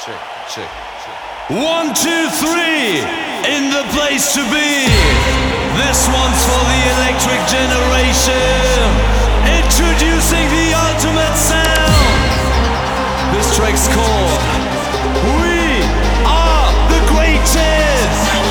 check. 1, 2, 3, in the place to be. This one's for the electric generation. Introducing the ultimate sound. This track's called We Are the Greatest.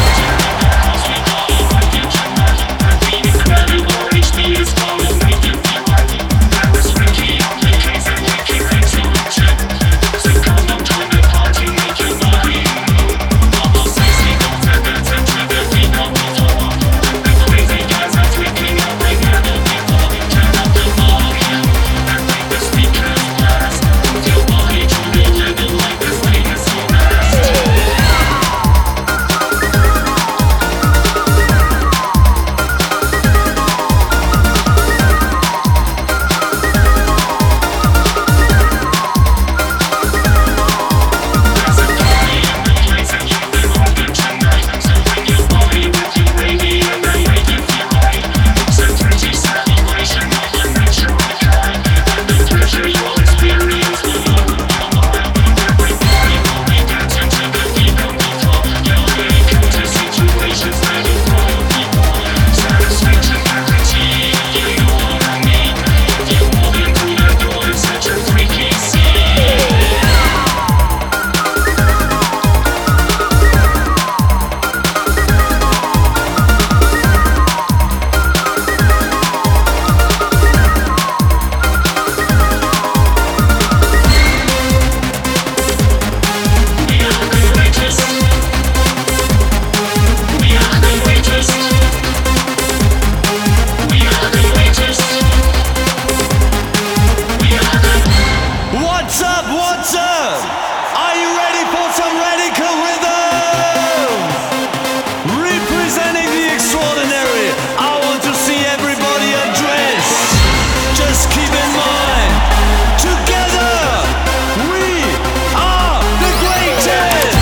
What's up? Are you ready for some radical rhythm? Representing the extraordinary, I want to see everybody address. Just keep in mind, together, we are the greatest.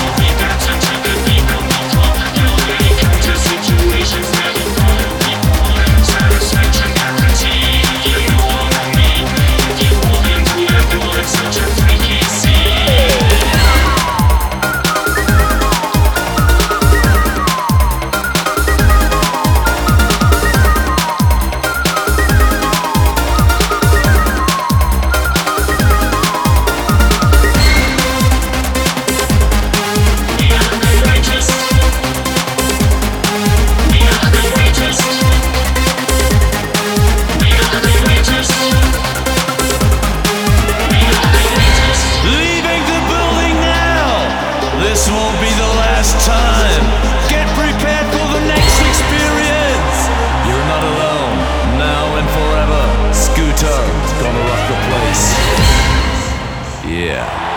This won't be the last time. Get prepared for the next experience. You're not alone, now and forever. Scooter, gonna rock the place. Yeah.